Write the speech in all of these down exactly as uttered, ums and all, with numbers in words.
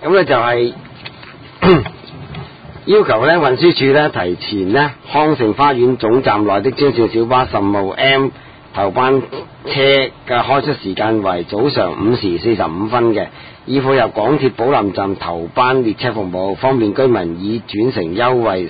咁咧就係、是、要求咧運輸署咧提前咧康城花園總站內的專線小巴十五號 M 頭班車嘅開出時間為早上五時四十五分嘅，以配合港鐵寶林站頭班列車服務，方便居民以轉乘優惠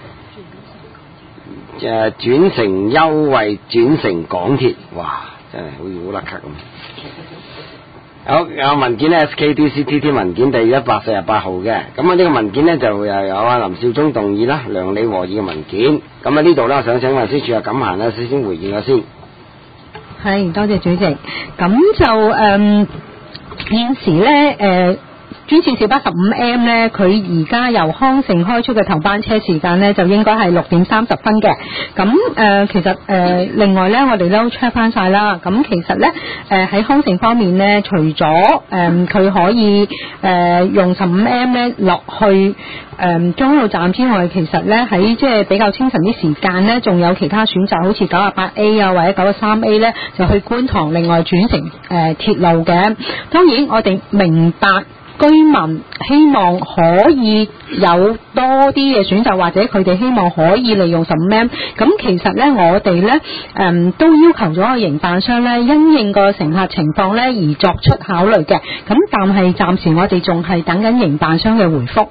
誒轉乘優惠轉乘港鐵。哇！真係好似好甩咳咁。好，有文件咧 S K D C T T 文件第一百四十八號嘅，咁啊呢個文件呢，就又有啊林少忠動議啦，梁李和議嘅文件。咁啊呢度呢，我想請運輸署啊錦嫻呢先先回應下先。 係，多謝主席。咁就誒、嗯、現時呢，誒、呃、專線小巴十五 M 呢，佢而家由康城開出嘅頭班車時間呢，就應該係六點三十分嘅。咁誒、呃、其實誒、呃、另外呢，我哋都 check 翻晒啦。咁其實呢，誒、呃、喺康城方面呢，除咗誒佢可以誒、呃、用十五 M 呢落去誒中路站之外，其實咧喺即係比較清晨啲時間咧，仲有其他選擇，好似九十八 A 啊或者九十三 A 咧，就去觀塘另外轉乘誒、呃、鐵路嘅。當然我哋明白居民希望可以有多啲嘅選擇，或者佢哋希望可以利用十五 M。咁其實咧我哋咧誒都要求咗個營辦商咧，因應個乘客情況咧而作出考慮嘅。咁但係暫時我哋仲係等緊營辦商嘅回覆。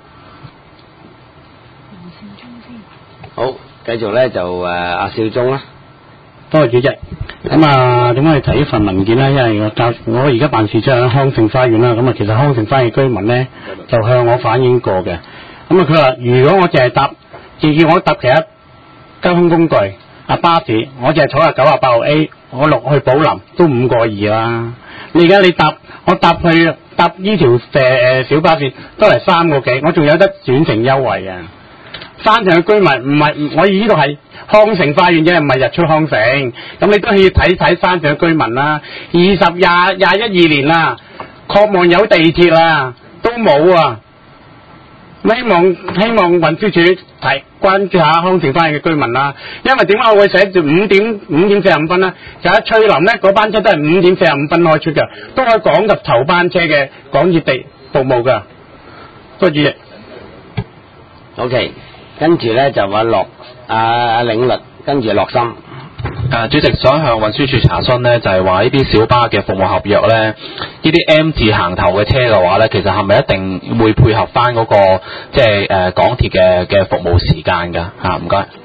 好，繼續咧就誒阿少忠啦。 多謝主席。咁啊，點解要提呢份文件呢？因為我教我而家辦事處喺康城花園啦。咁啊，其實康城花園居民呢，就向我反映過嘅。咁啊，佢話如果我淨係搭，淨叫我搭其他交通工具啊巴士，我淨係坐下九十八號 A， 我落去寶林都五個二啦。你而家你搭我搭去搭呢條誒小巴士都係三個幾，我仲有得轉乘優惠啊！山上嘅居民唔係，我呢度係康城花園啫，唔係日出康城。咁你都可以睇睇山上嘅居民啦。二十廿廿一二年啦，渴望有地鐵啦，都冇啊！希望希望運輸署提關注下康城花園嘅居民啦。因為點解我會寫住五點五點四十五分咧？就喺翠林咧，嗰班車都係五點四十五分開出嘅，都可以講及頭班車嘅港鐵地服務㗎。多謝主席。 OK。跟住咧就話落阿阿領律，跟住落心。 誒，主席想向運輸署查詢呢，就係話呢啲小巴嘅服務合約呢，呢啲 M 字行頭嘅車嘅話呢，其實係咪一定會配合翻、那、嗰個即係誒港鐵嘅嘅服務時間㗎？嚇，唔該。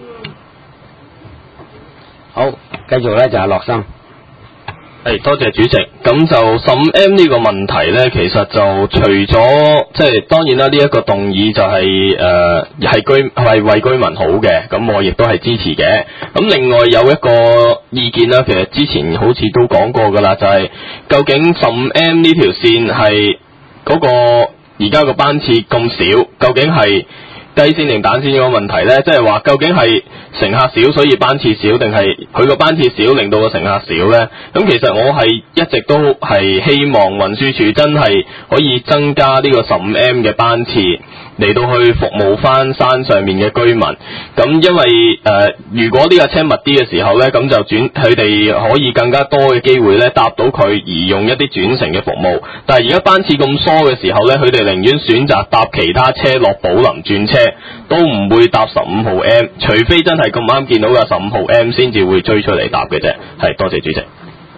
好，繼續咧就係落心。 係，多謝主席。咁就十五 M 呢個問題呢，其實就除咗即係當然啦，呢、這、一個動議就係誒係居係為居民好嘅，咁我亦都係支持嘅。咁另外有一個意見啦，其實之前好似都講過㗎啦，就係、是、究竟十五 M 呢條線係嗰個而家個班次咁少，究竟係雞先定蛋先嗰個問題呢？即係話究竟係乘客少所以班次少，定係佢個班次少令到個乘客少呢？咁其實我係一直都係希望運輸署真係可以增加呢個十五 M 嘅班次嚟到去服務翻山上面嘅居民。咁因為誒、呃，如果呢架車密啲嘅時候呢，咁就轉佢哋可以更加多嘅機會呢搭到佢而用一啲轉乘嘅服務。但係而家班次咁疏嘅時候呢，佢哋寧願選擇搭其他車落寶林轉車，都唔會搭十五號 M， 除非真係咁啱見到嘅十五號 M 先至會追出嚟搭嘅啫。係，多謝主席。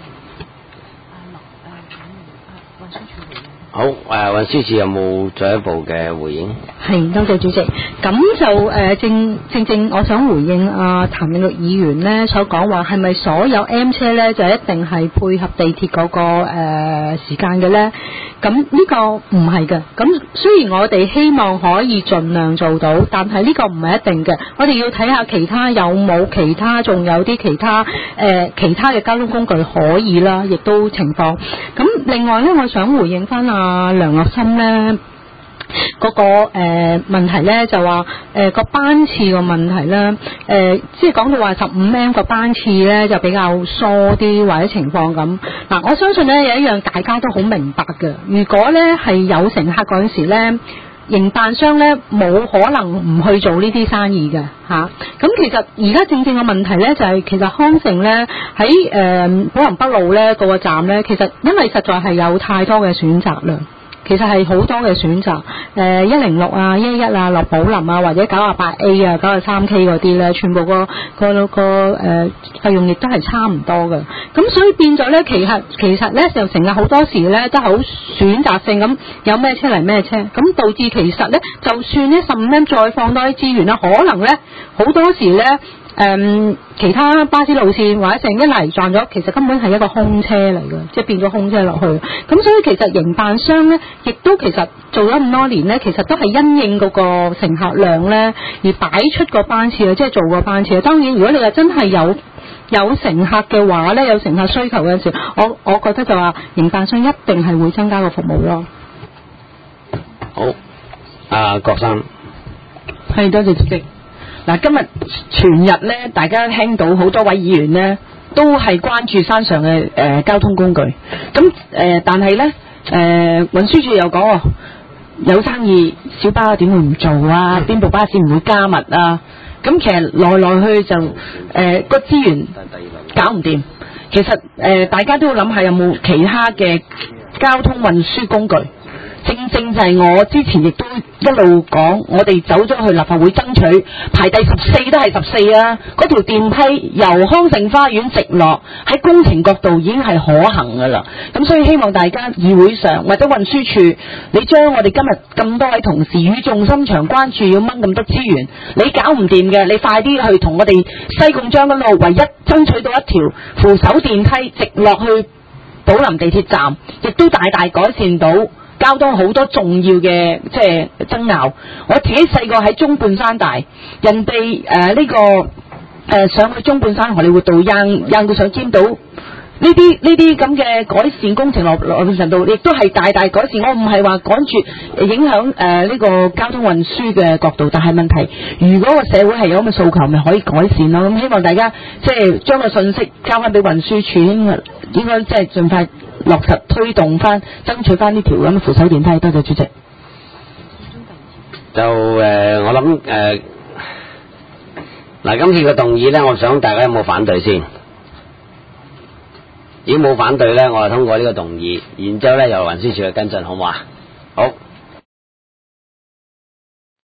好，誒運輸署有冇進一步嘅回應？ 係，多謝主席。咁就誒、呃、正正正，我想回應阿譚永樂議員呢所講話，係咪所有 M 車呢就一定係配合地鐵嗰、那個誒、呃、時間嘅呢？咁呢個唔係嘅。咁雖然我哋希望可以盡量做到，但係呢個唔係一定嘅。我哋要睇下其他有冇其他，仲有啲其他誒、呃、其他嘅交通工具可以啦，亦都情況。咁另外呢，我想回應翻阿啊，梁樂森呢嗰、那個誒、呃、問題呢，就話誒個班次個問題呢，誒、呃、即係講到話十五 M 個班次呢就比較疏啲或者情況咁。嗱，我相信呢有一樣大家都好明白嘅，如果呢係有乘客嗰陣時呢，營辦商呢冇可能唔去做呢啲生意嘅嚇。咁、啊、其實而家正正個問題呢，就係、是、其實康城呢喺誒寶林北路呢、那個站呢，其實因為實在係有太多嘅選擇啦。 其實係好多嘅選擇，誒一零六啊、一一一啊、樂寶林啊，或者九啊八 A 啊、九啊三 K 嗰啲咧，全部個個個誒費用亦都係差唔多嘅。咁所以變咗咧，其實其實咧就成日好多時咧都係好選擇性咁，有咩車嚟咩車，咁導致其實咧，就算咧十五 M 再放多啲資源啦，可能咧好多時咧。誒、嗯，其他巴士路線或者成一嚟撞咗，其實根本係一個空車嚟嘅，即係變咗空車落去。咁所以其實營辦商咧，亦都其實做咗咁多年咧，其實都係因應嗰個乘客量咧，而擺出個班次啊，即係做個班次啊。當然，如果你話真係有有乘客嘅話咧，有乘客需求嘅時候，我我覺得就話營辦商一定係會增加個服務咯。 好，阿郭生， 係多謝主席。嗱，今日全日咧，大家聽到好多位議員咧，都係關注山上嘅誒、呃、交通工具。咁誒、呃，但係咧誒，運輸署又講，有生意小巴點會唔做啊？邊部巴士唔會加密啊？咁其實來來去就誒個資源搞唔掂。其實誒、呃，大家都要諗下有冇其他嘅交通運輸工具。正正就係我之前亦都一路講，我哋走咗去立法會爭取排第十四都係十四啊！嗰條電梯由康盛花園直落，喺工程角度已經係可行噶啦。咁所以希望大家議會上或者運輸署，你將我哋今日咁多位同事語重心長關注要掹咁多資源，你搞唔掂嘅，你快啲去同我哋西貢將軍路唯一爭取到一條扶手電梯直落去寶林地鐵站，亦都大大改善到交通好多重要嘅即係爭拗。我自己細個喺中半山大，人哋誒呢個誒、呃、上去中半山荷里活道，硬硬到上尖島，呢啲呢啲咁嘅改善工程落落程度，亦都係大大改善。我唔係話趕住影響誒呢、呃這個交通運輸嘅角度，但係問題，如果個社會係有咁嘅訴求，咪可以改善咯。咁希望大家即係將個信息交翻俾運輸署，應該應該即係盡快落實推動翻，爭取翻呢條咁嘅扶手電梯。多謝主席。 就誒、呃，我諗誒，嗱、呃，今次嘅動議咧，我想大家有冇反對先？如果冇反對咧，我就通過呢個動議，然之後咧由運輸署去跟進，好唔好啊？好。